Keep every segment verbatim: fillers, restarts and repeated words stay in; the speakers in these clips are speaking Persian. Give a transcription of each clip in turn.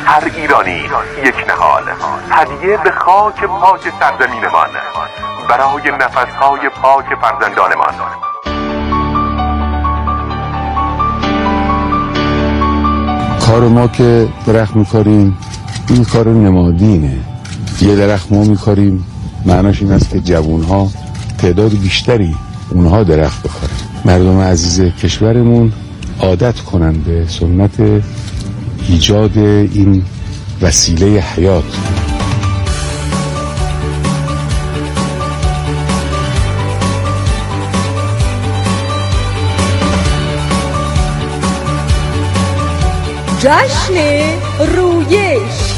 هر ایرانی یک نهال، هدیه به خاک پاک سرزمینمان برای نفسهای پاک فرزندانمان. کار ما که درخت میکاریم این کار نمادینه. یه درخت ما میکاریم معناش این است که جوانها تعداد بیشتری اونها درخت بکارن. مردم عزیز کشورمون عادت کنن به سنت ایجاد این وسیله حیات. جشن رویش.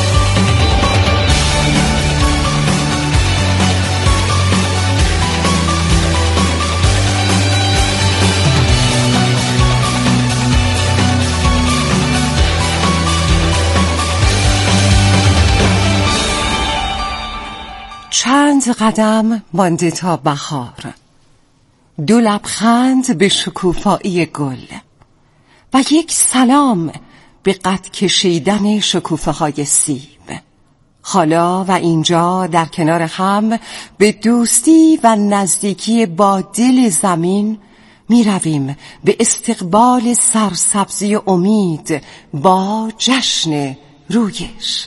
چند قدم مانده تا بهار، دو لبخند به شکوفایی گل و یک سلام به قد کشیدن شکوفه های سیب. حالا و اینجا در کنار هم به دوستی و نزدیکی با دل زمین می رویم به استقبال سرسبزی امید با جشن رویش.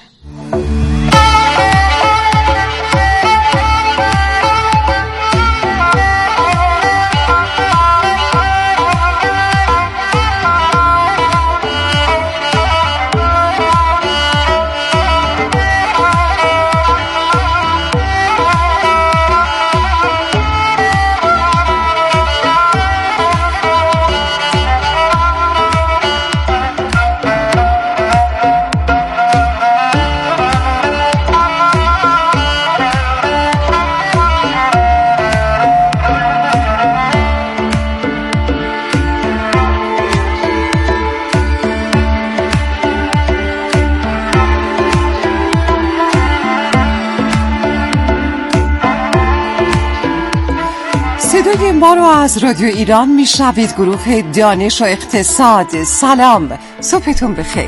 صدای ما رو از رادیو ایران میشنوید. گروه دانش و اقتصاد، سلام، صبحتون بخیر.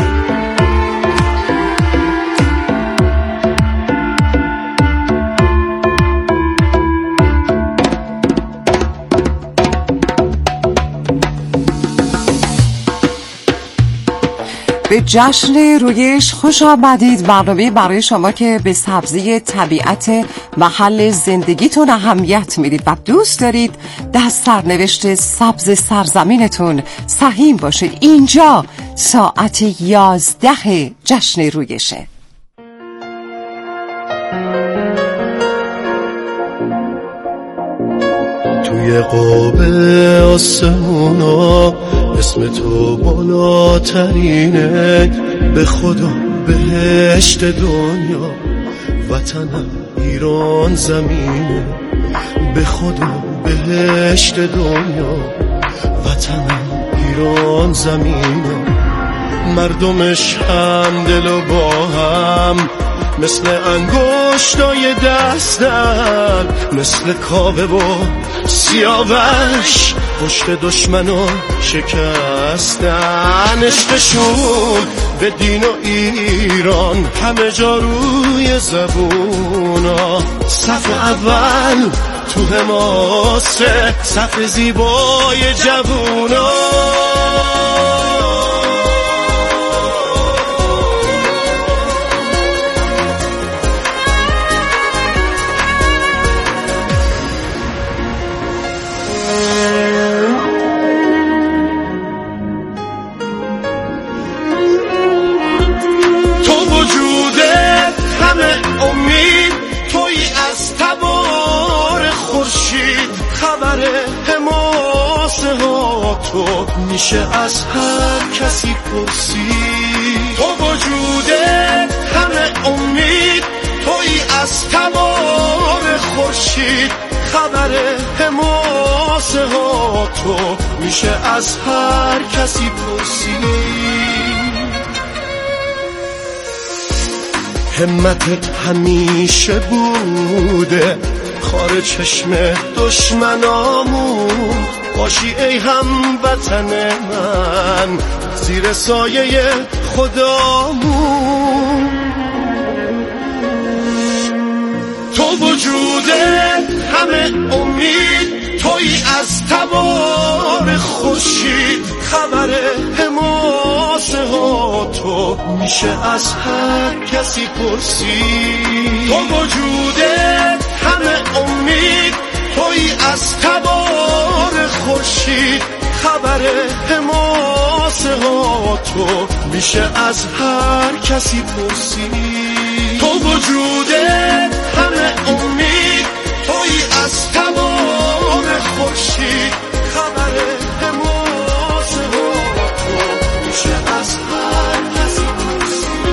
به جشن رویش خوش آمدید. برنامه برای شما که به سبزی طبیعت محل زندگیتون اهمیت میدید و دوست دارید در سرنوشت سبز سرزمینتون سهیم باشید. اینجا ساعت یازده جشن رویشه. توی قاب آسمونا اسم تو بالاترینه، به خدا بهشت دنیا وطنم ایران زمینه، به خدا بهشت دنیا وطنم ایران زمینه. مردمش هم دل و با هم مثل انگشتای دستن، مثل کاوه و سیاوش پشت دشمنو شکستن. عشقشون به دین و ایران همه جا روی زبونا، صف اول تو حماسه، صف زیبای جوونا. امید توی از تبار خورشید، خبر حماسه ها تو میشه از هر کسی پرسید. تو وجودت همه امید توی از تبار خورشید، خبر حماسه ها تو میشه از هر کسی پرسید. همتت همیشه بوده خار چشم دشمنامون، باشی ای هموطن من زیر سایه خدامون. تو وجودت همه امید، توی از تبار خورشید، خبر حماسه ها تو میشه از هر کسی پرسید. تو وجودت همه امید، توی از تبار خورشید، خبر حماسه ها تو میشه از هر کسی پرسید. تو وجودت همه امید، توی از تبار خورشید، خبر حماسه ها تو میشه از هر کسی پرسید.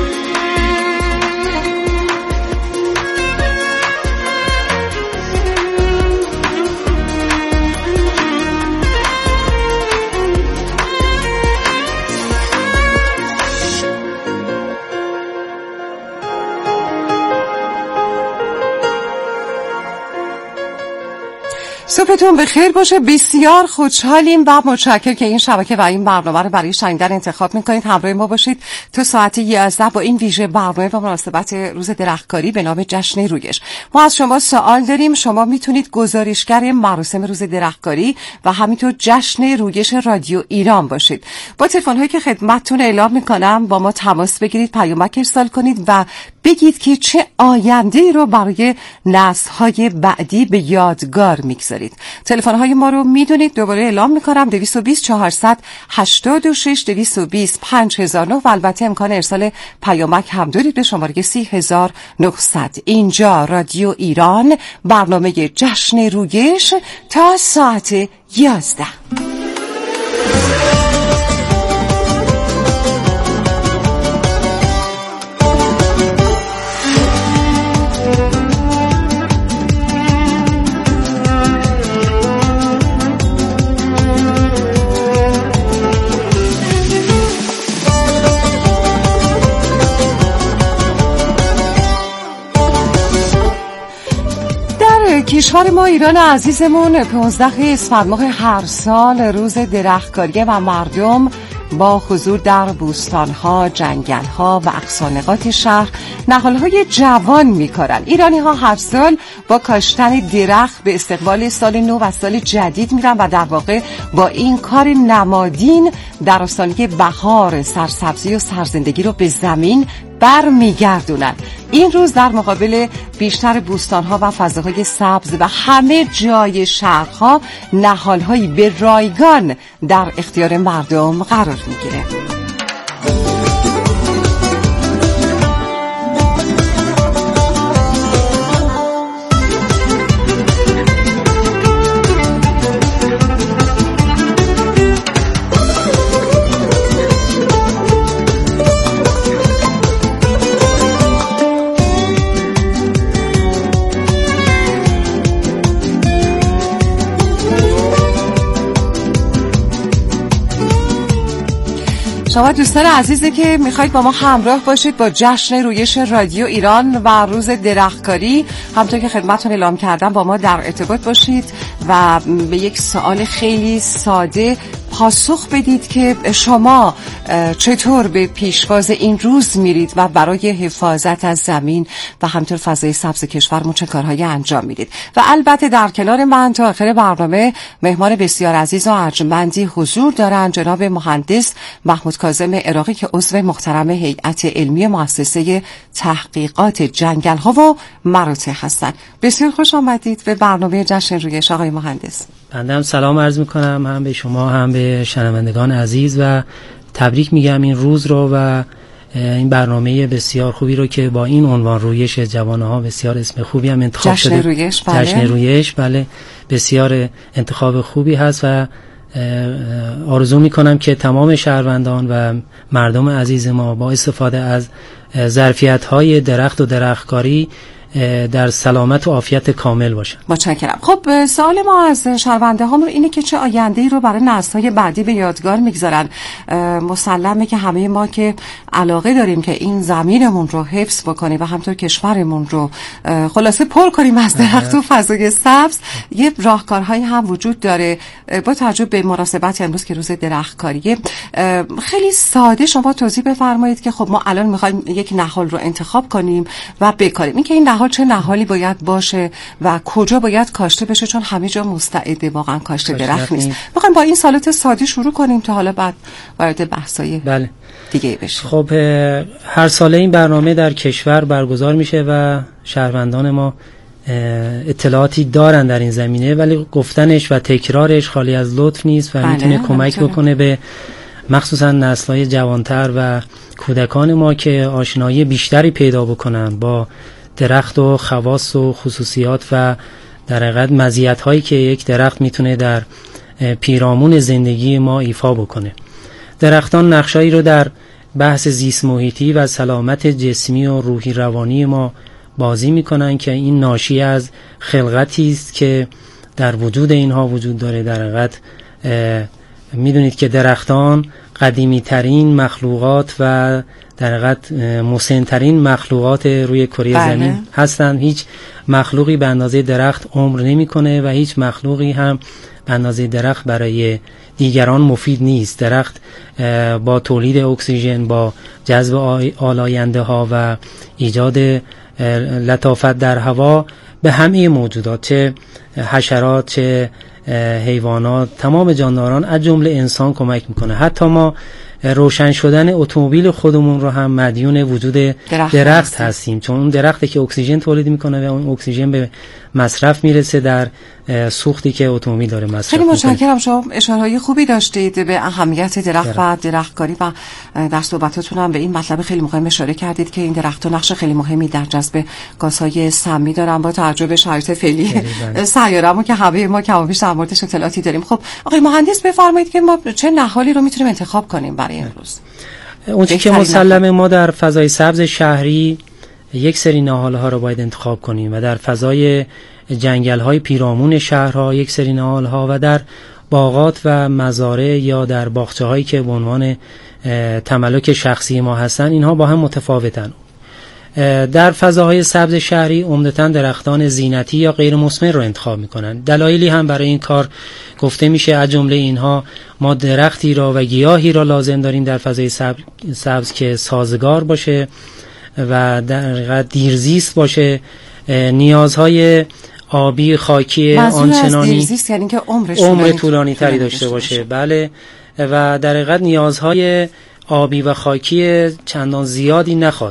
صبحتون بخیر باشه. بسیار خوشحالیم و متشکرم که این شبکه و این برنامه رو برای شنیدن انتخاب میکنید. همراه ما باشید تا ساعت یازده با این ویژه برنامه و مناسبت روز درختکاری به نام جشن رویش. ما از شما سوال داریم. شما میتونید گزارشگر مراسم روز درختکاری و همینطور جشن رویش رادیو ایران باشید. با تلفن هایی که خدمتتون اعلام میکنم با ما تماس بگیرید، پیامک ارسال کنید و بگید که چه آینده‌ای رو برای نسل‌های بعدی به یادگار میگذارید. تلفن‌های ما رو میدونید، دوباره اعلام میکنم: دویست و بیست چهارصد هشتاد و شش دویست و بیست پنج هزار و نه و البته امکان ارسال پیامک هم دارید به شماره سی هزار و نهصد. اینجا رادیو ایران، برنامه جشن رویش تا ساعت یازده. کشور ما ایران عزیزمون پانزده اسفند ماه هر سال روز درختکاری و مردم با حضور در بوستان‌ها، جنگل‌ها و اقصانقاط شهر نهال‌های جوان می‌کارن. ایرانی‌ها هر سال با کاشتن درخت به استقبال سال نو و سال جدید میرن و در واقع با این کار نمادین در آستانه بهار، سرسبزی و سرزندگی رو به زمین برمیگردونن. این روز در مقابل بیشتر بوستان‌ها و فضاهای سبز و همه جای شهرها نهال‌هایی به رایگان در اختیار مردم قرار میگیره. شما دوستان عزیزی که میخواید با ما همراه باشید با جشن رویش رادیو ایران و روز درختکاری، همونطور که خدمتتون اعلام کردم با ما در ارتباط باشید و به یک سوال خیلی ساده پاسخ بدید که شما چطور به پیشواز این روز میرید و برای حفاظت از زمین و همینطور فضای سبز کشورمون چه کارهایی انجام میدید. و البته در کنار من تا آخر برنامه مهمان بسیار عزیز و ارجمندی حضور دارن، جناب مهندس محمود کاظم عراقی که عضو محترم هیئت علمی مؤسسه تحقیقات جنگل‌ها و مراتع هستند. بسیار خوش آمدید به برنامه جشن رویش آقای مهندس. بنده هم سلام عرض میکنم، هم به شما هم به شنوندگان عزیز و تبریک میگم این روز رو و این برنامه بسیار خوبی رو که با این عنوان رویش جوانها، بسیار اسم خوبی هم انتخاب جشن شده. رویش بله. جشن رویش بله، بسیار انتخاب خوبی هست و آرزو میکنم که تمام شهروندان و مردم عزیز ما با استفاده از ظرفیت‌های درخت و درختکاری در سلامت و عافیت کامل باشن. متشکرم. خب سوال ما از شنونده هامون اینه که چه آینده‌ای رو برای نسل‌های بعدی به یادگار میگذارن. مسلمه که همه ما که علاقه داریم که این زمینمون رو حفظ بکنیم و همطور کشورمون رو خلاصه پر کنیم از درخت و فضای سبز، یه راهکارهایی هم وجود داره. با توجه به مناسبت امروز که روز درختکاریه، خیلی ساده شما توضیح بفرمایید که خب ما الان می‌خوایم یک نهال رو انتخاب کنیم و بکاریم. این که این نهال چه نهالی باید باشه و کجا باید کاشته بشه، چون همه جا مستعد واقعا کاشته درخت نیست. می‌خوایم با این سوالات ساده شروع کنیم تا حالا بعد وارد بحث‌های بله دیگه بشه. خب هر ساله این برنامه در کشور برگزار میشه و شهروندان ما اطلاعاتی دارن در این زمینه، ولی گفتنش و تکرارش خالی از لطف نیست و بله، میتونه کمک بکنه به مخصوصا نسل‌های جوانتر و کودکان ما که آشنایی بیشتری پیدا بکنن با درخت و خواص و خصوصیات و در حقیقت مزیت‌هایی که یک درخت میتونه در پیرامون زندگی ما ایفا بکنه. درختان نقشایی رو در بحث زیست محیطی و سلامت جسمی و روحی روانی ما بازی میکنن که این ناشی از خلقتی است که در وجود اینها وجود داره. در حقیقت میدونید که درختان قدیمی ترین مخلوقات و در حقیقت مسن ترین مخلوقات روی کره بله. زمین هستند. هیچ مخلوقی به اندازه درخت عمر نمیکنه و هیچ مخلوقی هم به اندازه درخت برای دیگران مفید نیست. درخت با تولید اکسیژن، با جذب آلاینده ها و ایجاد لطافت در هوا به همه موجودات، چه حشرات چه حیوانات، تمام جانداران از جمله انسان کمک میکنه. حتی ما روشن شدن اتومبیل خودمون رو هم مدیون وجود درخت, درخت هستیم، چون اون درختی که اکسیژن تولید میکنه و اون اکسیژن به مصرف میرسه در سوختی که اتومبیل داره مصرف خیلی میکنه. متشکرم. شما اشاره‌های خوبی داشتید به اهمیت درخت و درختکاری و در صحبتاتون هم به این مطلب خیلی مهم اشاره کردید که این درخت‌ها نقش خیلی مهمی در جذب گازهای سمی دارن با توجه به شرایط فعلی سیاره‌مون که همه ما کم و بیش در موردش اطلاعاتی داریم. خب آقای مهندس بفرمایید که ما چه نهالی رو میتونیم انتخاب کنیم برای امروز؟ اون چیزی که مسلمه ما در فضای سبز شهری یک سری نهال‌ها رو باید انتخاب کنیم و در فضای جنگل‌های پیرامون شهرها یک سری نهال‌ها و در باغات و مزارع یا در باغچه‌هایی که به عنوان تملک شخصی ما هستن، اینها با هم متفاوتن. در فضاهای سبز شهری عمدتاً درختان زینتی یا غیر مثمر رو انتخاب می‌کنن. دلایلی هم برای این کار گفته میشه، از جمله اینها ما درختی را و گیاهی را لازم داریم در فضای سبز, سبز که سازگار باشه و در حقیقت دیرزیست باشه، نیازهای آبی خاکی آنچنانی دیرزیست یعنی که عمرش عمر طولانی تری داشته باشه. بله، و در حقیقت نیازهای آبی و خاکی چندان زیادی نخواد.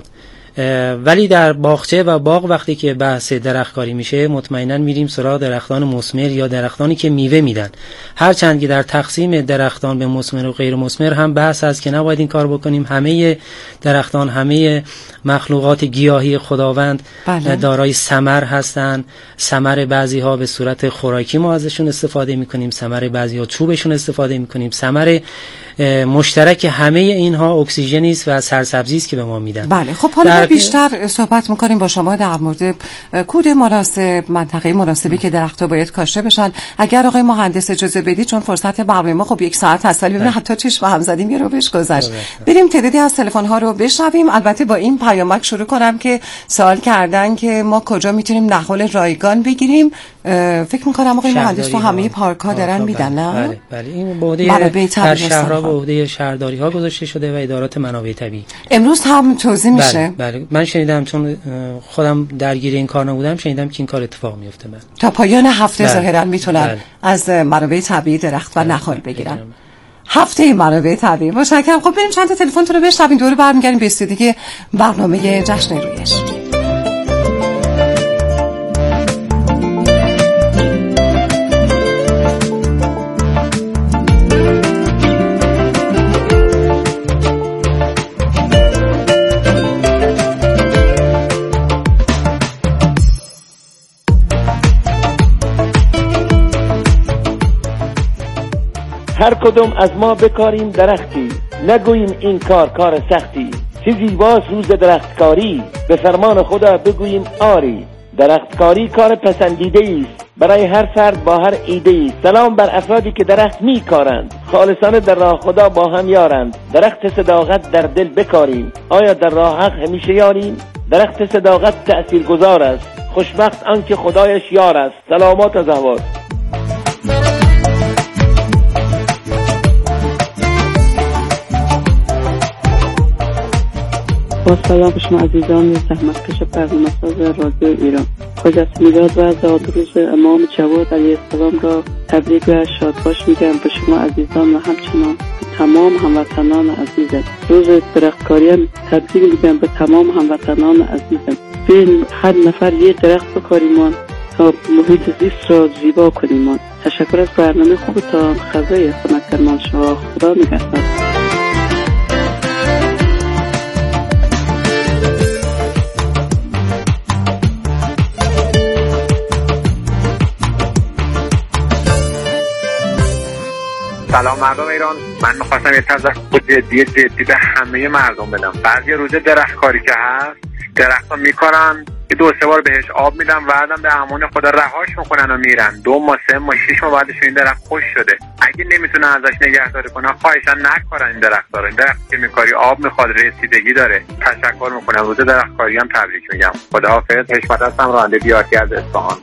ولی در باغچه و باغ وقتی که بحث درختکاری میشه مطمئنا میریم سراغ درختان مثمر یا درختانی که میوه میدن. هرچند که در تقسیم درختان به مثمر و غیر مثمر هم بحث هست که نباید این کار بکنیم. همه درختان، همه مخلوقات گیاهی خداوند بله. دارای ثمر هستند. ثمر بعضی ها به صورت خوراکی ما ازشون استفاده میکنیم، ثمر بعضی ها چوبشون استفاده میکنیم. ثمر مشترک همه اینها اکسیژنی است و سرسبزی است که به ما میدن. بله، خب حالا بیشتر صحبت میکنیم با شما در مورد کود مناسب، منطقه مناسبی که درخت‌ها باید کاشته بشن. اگر آقای مهندس اجازه بدید، چون فرصت برنامه ما خب یک ساعت هست، ولی ببینید حتی چشم هم زدیم یه رو بهش گذشت. بریم تعدادی از تلفن‌ها رو بشنویم. البته با این پیامک شروع کنم که سوال کردن که ما کجا میتونیم نهال رایگان بگیریم. فکر میکنم آقای مهندس تو همه پارک‌ها دارن میدن، نه؟ بله بله، این به عهده در شهرها به عهده شهرداری‌ها گذاشته شده و ادارات منابع طبیعی. امروز هم توضیح میشه. بله بله، من شنیدم چون خودم درگیر این کار نبودم، شنیدم که این کار اتفاق میفته. من تا پایان هفته ظاهرا میتونن بله. از منابع طبیعی درخت و نهال بگیرن. هفته منابع طبیعی. متشکرم. خب بریم چند تا تلفن‌تون رو بشنویم، دوره برمیگردیم به استودیوی برنامه جشن رویش. هر کدوم از ما بکاریم درختی، نگوییم این کار کار سختی، چه زیباست روز درختکاری، به فرمان خدا بگوییم آری. درختکاری کار پسندیده است برای هر فرد با هر ایده ای. سلام بر افرادی که درخت می کارند، خالصانه در راه خدا با هم یارند. درخت صداقت در دل بکاریم، آیا در راه حق همیشه یاریم؟ درخت صداقت تأثیرگذار است، خوشبخت آنکه خدایش یار است. سلامات از احوال. با سلام به شما عزیزان زحمتکش برنامه‌ساز رادیو ایران. خجسته میلاد و زادروز امام جواد علیه السلام را تبریک و شادباش میگم به شما عزیزان و همچنان تمام هموطنان عزیزم. روز درختکاری هم تبریک میگم به تمام هموطنان عزیزم. بین هر نفر یک درخت بکاریم تا محیط زیست را زیبا کنیم. تشکر از برنامه خوبتان. خدای خدمت کرمان شما. خدا نگهدار. سلام مردم ایران. من میخواستم یه تذکر جدی جدی به همه مردم بدم. بعضی روزه درختکاری که هست درخت ها میکارن، یه دو سه بار بهش آب میدن، بعدم به امان خدا رهاش میکنن و میرن. دو ماه سه ماه شش ماه بعدش این درخت خوش شده. اگه نمیتونن ازش نگهداری کنن خواهشاً نکارن این درخت ها رو. این درخت که میکاری آب میخواد، رسیدگی داره. تشکر میکنم. روز درختکاری هم تبریک میگم. خداحافظ. حشمت هستم، راننده بیارتی از اصفهان.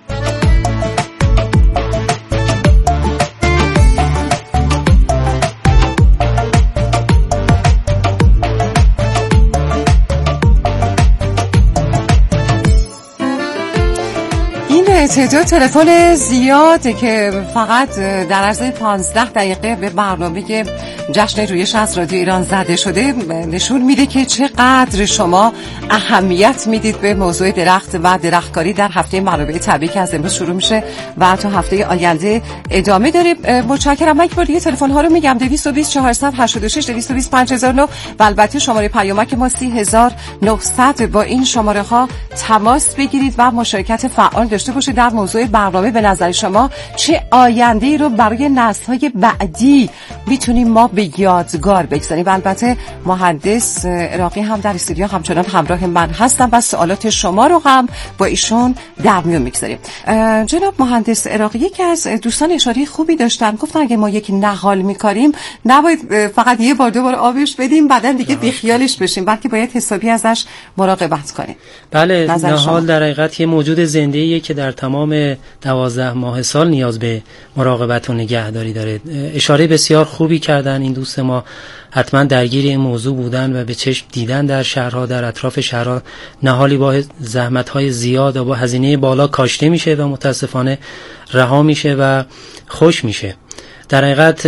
تعداد تلفن زیاده که فقط در عرض پانزده دقیقه به برنامه جشن رویش از رادیو ایران زده شده نشون میده که چقدر شما اهمیت میدید به موضوع درخت و درختکاری. در هفته منابع طبیعی که از امروز شروع میشه و تا هفته آینده ادامه داره. متشکرم. من یک بار دیگه تلفن ها رو میگم: دویست و بیست چهارصد و هشتاد و شش، دویست و بیست پنج هزار و نه و البته شماره پیامک ما سی هزار و نهصد. با این شماره ها تماس بگیرید و مشارکت فعال داشته باشید در موضوع برنامه. به نظر شما چه آینده‌ای رو برای نسل‌های بعدی میتونیم ما به یادگار بگذاریم؟ و البته مهندس عراقی هم در استودیو همچنان همراه من هستن و سوالات شما رو هم با ایشون در میون میگذاریم. جناب مهندس عراقی، یکی از دوستان اشاره خوبی داشتن، گفتن اگه ما یک نهال میکاریم نباید فقط یه بار دو بار آبش بدیم بعدن دیگه بیخیالش بشیم، بلکه باید حسابی ازش مراقبت کنیم. بله، نهال در حقیقت یه موجود زنده‌ایه که در تمام دوازده ماه سال نیاز به مراقبت و نگهداری داره. اشاره بسیار خوبی کردن این دوست ما، حتما درگیر این موضوع بودن و به چشم دیدن در شهرها، در اطراف شهرها نهالی با زحمت‌های زیاد و با هزینه بالا کاشته میشه و متاسفانه رها میشه و خوش میشه. در حقیقت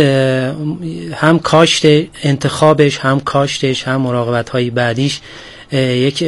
هم کاشت انتخابش، هم کاشتش، هم مراقبت‌های بعدیش یک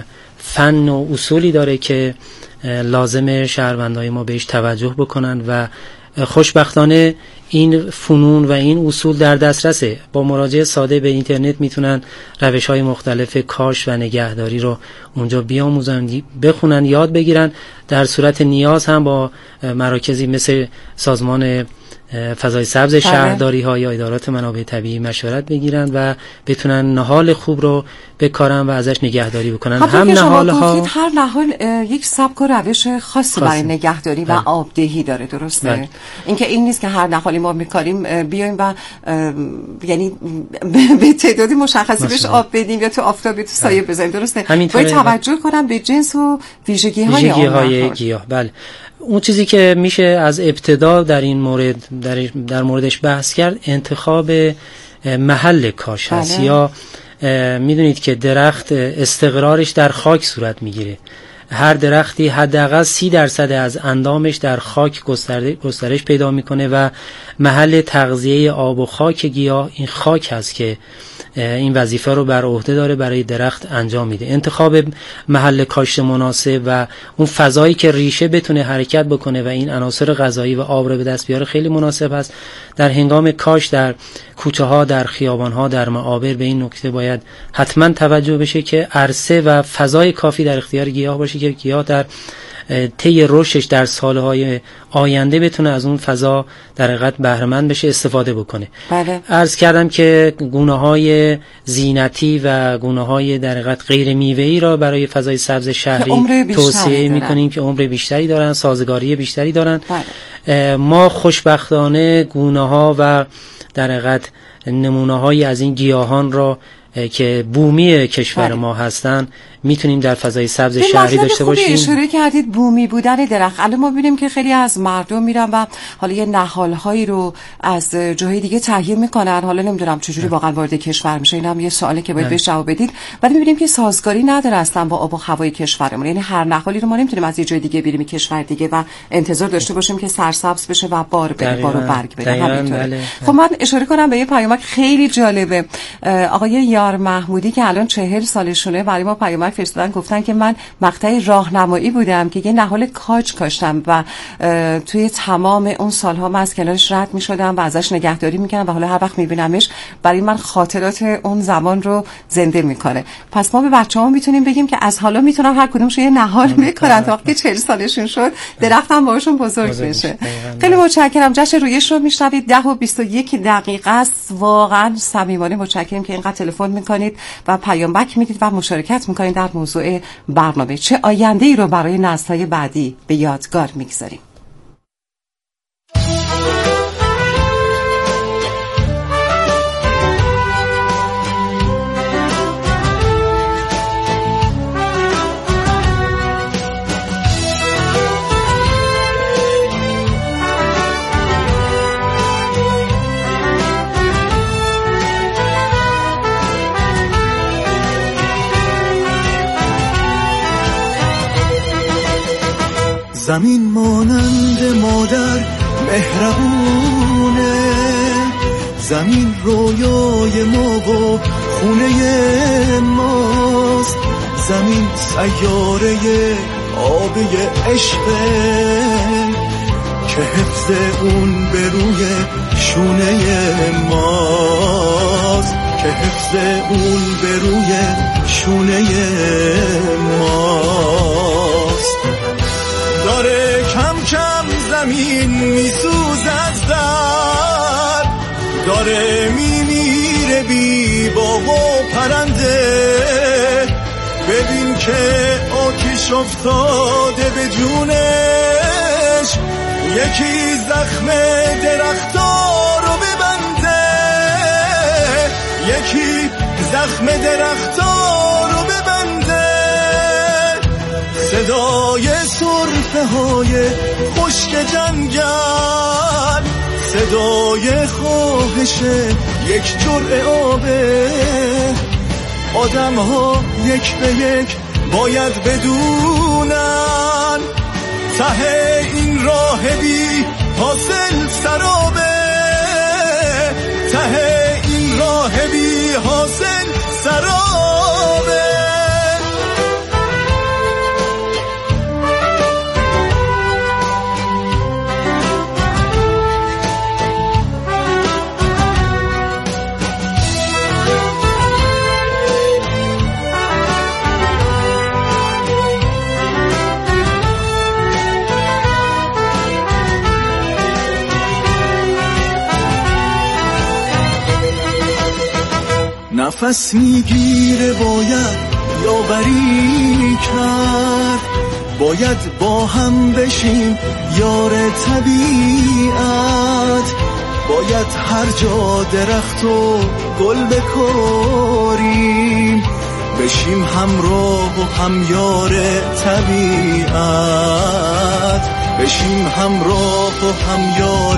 فن و اصولی داره که لازمه شهروندای ما بهش توجه بکنن و خوشبختانه این فنون و این اصول در دسترسه. با مراجعه ساده به اینترنت میتونن روش‌های مختلف کاشت و نگهداری رو اونجا بیاموزن، بخونن، یاد بگیرن. در صورت نیاز هم با مراکزی مثل سازمان فضای سبز شهرداری ها یا ادارات منابع طبیعی مشورت بگیرن و بتونن نهال خوب رو بکارن و ازش نگهداری بکنن. هم نهال ها هر نهال یک سبک و روش خاصی برای نگهداری و آبدهی داره، درسته؟ بله. اینکه این نیست که هر نهالی ما میکاریم بیایم و یعنی به تعدادی مشخصی بهش آب بدیم یا تو آفتاب یا تو سایه بذاریم، درسته؟ باید توجه کنم به جنس و ویژگی های ویژگی های گیاه. بله، اون چیزی که میشه از ابتدا در این مورد در, در موردش بحث کرد انتخاب محل کاش هست. یا میدونید که درخت استقرارش در خاک صورت میگیره. هر درختی حداقل سی درصد از اندامش در خاک گسترش پیدا میکنه و محل تغذیه آب و خاک گیاه این خاک هست که این وظیفه رو بر عهده داره برای درخت انجام میده. انتخاب محل کاشت مناسب و اون فضایی که ریشه بتونه حرکت بکنه و این عناصر غذایی و آب رو به دست بیاره خیلی مناسب است. در هنگام کاشت در کوچه ها، در خیابان ها، در معابر به این نکته باید حتما توجه بشه که عرصه و فضای کافی در اختیار گیاه باشه که گیاه در طی رشدش در سالهای آینده بتونه از اون فضا در حقیقت بهره مند بشه، استفاده بکنه. بله. عرض کردم که گونه‌های زینتی و گونه‌های در حقیقت غیر میوه‌ای را برای فضای سبز شهری توصیه می‌کنیم که عمر بیشتری دارن، سازگاری بیشتری دارن. بله. ما خوشبختانه گونه‌ها و در حقیقت نمونه‌هایی از این گیاهان را که بومی کشور ما هستن میتونیم در فضای سبز شهری داشته باشیم. اشاره کردید بومی بودن درخت. الان ما ببینیم که خیلی از مردم میرن و حالا یه نهال‌هایی رو از جاهای دیگه تهیه میکنن. حالا نمیدونم چجوری واقعا وارد کشور میشه، اینم یه سوالی که باید بهش جواب بدید. ولی میبینیم که سازگاری نداره اصلا با آب و هوای کشورمون. یعنی هر نهالی رو ما نمیتونیم از یه جای دیگه بریم کشور دیگه و انتظار داشته باشیم که سرسبز بشه و بار بده، بار و برگ بده. همینطوره. خب من اشاره کنم به یه پیامک خیلی جالبه. آقای یار محمودی که الان چهل سالشونه برای ما پیامک فرستادن، گفتن که من مقطع راهنمایی بودم که یه نهال کاج کاشتم و توی تمام اون سالها من از کنارش رد می‌شدم و ازش نگهداری می‌کردم و حالا هر وقت می‌بینمش برای من خاطرات اون زمان رو زنده می‌کنه. پس ما به بچه‌ها میتونیم بگیم که از حالا میتونن هر کدومشون یه نهال می‌کنن تا وقتی چهل سالشون شد درختم باهاشون بزرگ, بزرگ بشه. خیلی متشکرم. جشن رویش رو میشنوید. ده و بیست و یک دقیقه است. واقعا صمیمانه متشکرم که اینقدر تلفن می‌کنید و پیامک میدید و مشارکت می‌کنید در موضوع برنامه. چه آینده‌ای رو برای نسل‌های بعدی به یادگار می‌گذاریم. زمین مانند مادر مهربونه، زمین رویای ما و خونه ماست، زمین سیاره آبی عشقه که حفظ اون به روی شونه ماست، که حفظ اون به روی شونه ماست. داره کم کم زمین میسوز از در، داره میمیره بی باغ و پرنده، ببین که آتیش افتاده به جونش، یکی زخم درختار رو ببنده، یکی زخم درختار رو ببنده. صدای سرفه های خشک جنگل، صدای خواهش یک جرعه آبه، آدم ها یک به یک باید بدونن ته این راه بی حاصل سرابه، ته این راه بی حاصل سرابه. نفس میگیره باید یاوری کرد، باید با هم بشیم یار طبیعت، باید هر جا درخت و گل بکاریم، بشیم همراه و همیار طبیعت، بشیم همراه و همیار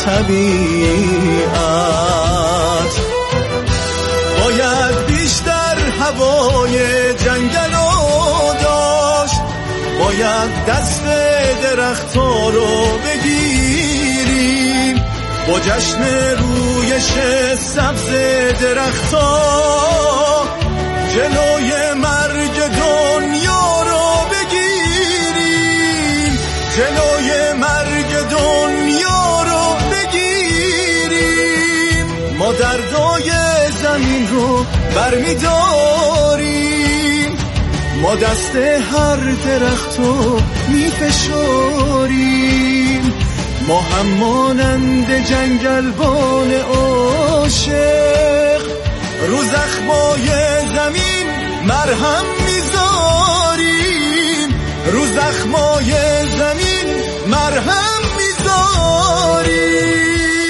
طبیعت. باید بیشتر هوای جنگل رو داشت، باید دست درخت‌ها رو بگیریم، با جشن رویش سبز درخت‌ها جلوی مرگ دنیا رو بگیریم، جلوی مرگ دنیا رو بگیریم. ما دردای زمین رو برمی‌داریم، ما دست هر درختو میفشاریم، ما هم مانند جنگلبان عاشق رو زخمای زمین مرهم میذاریم، رو زخمای زمین مرهم میذاریم.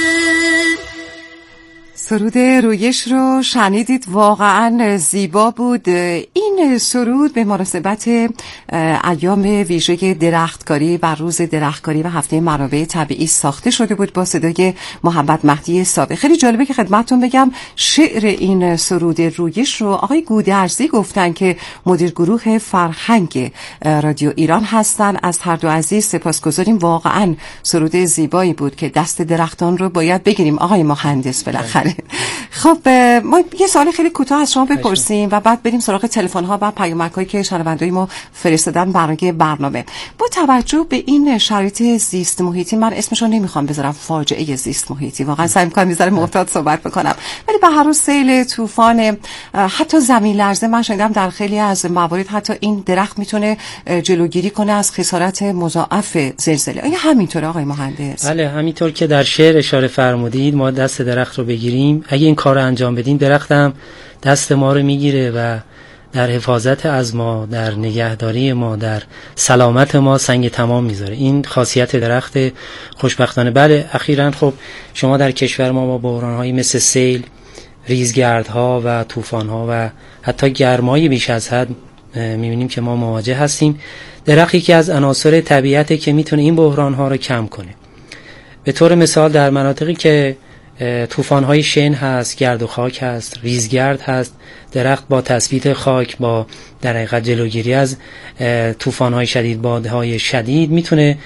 سرود رویش رو شنیدید، واقعا زیبا بود. این سرود به مناسبت ایام ویژه درختکاری و روز درختکاری و هفته منابع طبیعی ساخته شده بود با صدای محمد مهدی صابر. خیلی جالبه که خدمتتون بگم شعر این سرود رویش رو آقای گودرزی گفتن که مدیر گروه فرهنگ رادیو ایران هستن. از هر دو عزیز سپاسگزاریم، واقعا سرود زیبایی بود که دست درختان رو باید بگیریم آقای مهندس بالاخره. خب ما یه سوال خیلی کوتاه از شما بپرسیم و بعد بریم سراغ تلفن ها و پیامک هایی که شنوندگان ما فرستادن برای برنامه. با توجه به این شرایط زیست محیطی، من اسمش رو نمیخوام بذارم فاجعه زیست محیطی، واقعا سعی می‌کنم میذارم محتاط صحبت بکنم، ولی به هر حال سیل، طوفان، حتی زمین لرزه، من شنیدم در خیلی از موارد حتی این درخت میتونه جلوگیری کنه از خسارت مضاعف زلزله. آیا همینطوره آقای مهندس؟ بله همینطور که در شعر اشاره فرمودید، ما دست درخت رو بگیریم، اگه این کار رو انجام بدیم درخت هم دست ما رو میگیره و در حفاظت از ما، در نگهداری ما، در سلامت ما سنگ تمام میذاره. این خاصیت درخت خوشبختانه. بله اخیراً خب شما در کشور ما با بحران‌هایی مثل سیل، ریزگردها و طوفان‌ها و حتی گرمای بیش از حد می‌بینیم که ما مواجه هستیم. درخت یکی از عناصر طبیعته که میتونه این بحران‌ها رو کم کنه. به طور مثال در مناطقی که طوفان‌های شن هست، گرد و خاک هست، ریزگرد هست، درخت با تثبیت خاک، با در حقیقت جلوگیری از طوفان‌های شدید، بادهای شدید میتونه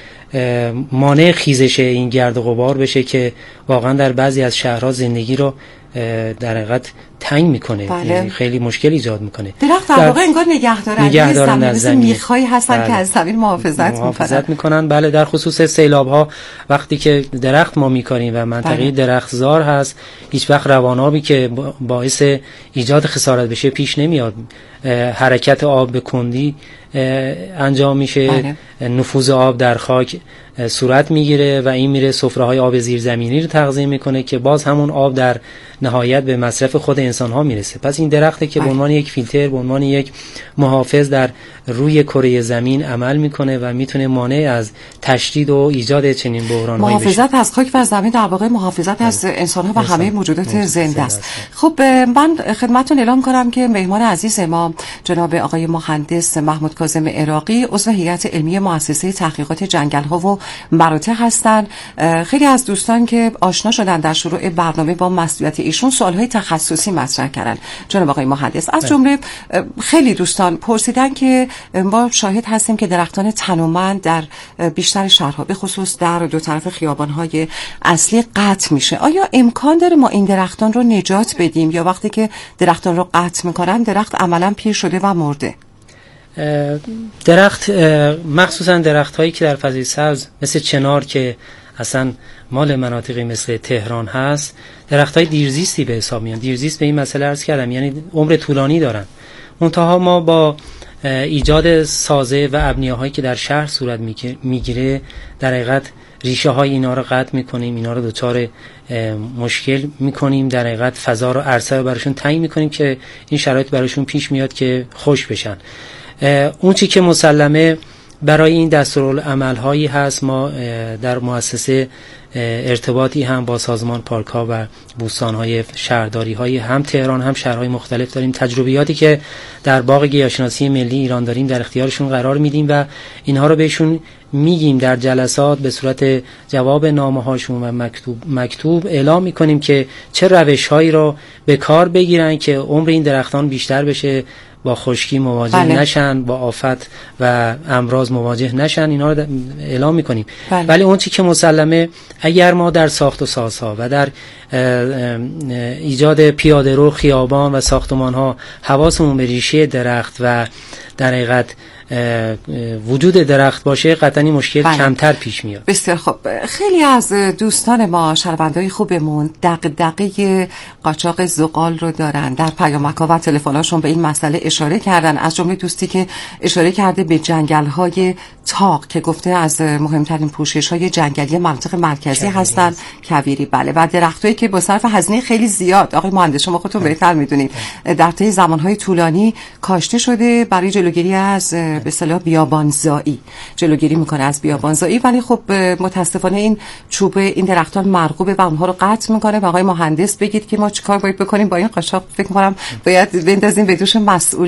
مانع خیزش این گرد و غبار بشه که واقعا در بعضی از شهرها زندگی رو در حقیقت تنگ میکنه. بله. خیلی مشکل ایجاد میکنه. درخت در واقع انگار نگهدارنده نگهدارنده از زمین، میخایی هستن بله. که از زمین محافظت, محافظت میکنن. میکنن بله. در خصوص سیلاب ها وقتی که درخت ما میکاریم و منطقه بله. درختزار هست، هیچ وقت روانابی که باعث ایجاد خسارت بشه پیش نمیاد. حرکت آب به کندی انجام میشه، بله. نفوذ آب در خاک صورت میگیره و این میره سفره‌های آب زیرزمینی رو تغذیه میکنه که باز همون آب در نهایت به مصرف خود انسان ها میرسه. پس این درخته که به عنوان یک فیلتر، به عنوان یک محافظ در روی کره زمین عمل میکنه و میتونه مانع از تشدید و ایجاد چنین بحران‌هایی بشه. محافظت از خاک و زمین در واقع محافظت از انسان ها و همه موجودات زنده است. خب من خدمتتون اعلام کنم که مهمان عزیز ما جناب آقای مهندس محمود کاظم عراقی عضو هیئت علمی مؤسسه تحقیقات جنگل ها و مراتع هستند. خیلی از دوستان که آشنا شدن در شروع برنامه با مسئولیت ایشون سوالهای تخصصی مطرح کردن. جناب آقای مهندس، از جمله خیلی دوستان پرسیدن که ما شاهد هستیم که درختان تنومند در بیشتر شهرها به خصوص در دو طرف خیابان‌های اصلی قطع میشه. آیا امکان داره ما این درختان رو نجات بدیم یا وقتی که درختان رو قطع میکنن درخت عملاً پیر شده و مرده؟ درخت مخصوصا درخت هایی که در فضای سبز مثل چنار که اصلا مال مناطقی مثل تهران هست، درخت های دیرزیستی به حساب میان. دیرزیست به این مسئله عرض کردم، یعنی عمر طولانی دارن. منتها ما با ایجاد سازه و ابنیه هایی که در شهر صورت میگیره در حقیقت ریشه های اینا رو قطع میکنیم، اینا رو دچار مشکل میکنیم، در حقیقت فضا رو عرصه براشون تنگ میکنیم که این شرایط براشون پیش میاد که خوش بشن. اون چی که مسلمه برای این دستورالعمل هایی هست، ما در مؤسسه ارتباطی هم با سازمان پارک ها و بوستان های شهرداری های هم تهران هم شهرهای مختلف داریم. تجربیاتی که در باغ گیاهشناسی ملی ایران داریم در اختیارشون قرار میدیم و اینها رو بهشون میگیم در جلسات به صورت جواب نامه هاشون و مکتوب مکتوب اعلام میکنیم که چه روش هایی رو به کار بگیرن که عمر این درختان بیشتر بشه، با خشکی مواجه بله. نشن، با آفت و امراض مواجه نشن. اینا رو اعلام میکنیم. بله. ولی اون چی که مسلمه اگر ما در ساخت و سازها و در ایجاد پیاده رو، خیابان و ساختمان ها حواسمون به ریشه درخت و در حقیقت وجود درخت باشه قطعا این مشکل بله. کمتر پیش میاد. بسیار خب. خیلی از دوستان ما شنوندای خوبمون دغدغه قاچاق زغال رو دارن، در پیامک‌ها و تلفن‌هاشون به این مسئله اشاره کردن، از جمله دوستی که اشاره کرده به جنگل‌های تاق که گفته از مهمترین پوشش‌های جنگلی مناطق مرکزی هستن، کویری بله، و درختایی که با صرف هزینه خیلی زیاد، آقای مهندس شما خودتون بهتر میدونید، در طی زمان‌های طولانی کاشته شده برای جلوگیری از به اصطلاح بیابانزایی، جلوگیری میکنه از بیابانزایی، ولی خب متاسفانه این چوب این درختان مرغوبه و اونها رو قطع میکنه. و آقای مهندس بگید که ما چیکار باید بکنیم با این قاچاق؟ فکر می‌کنم باید بندازیم به دوش مسئول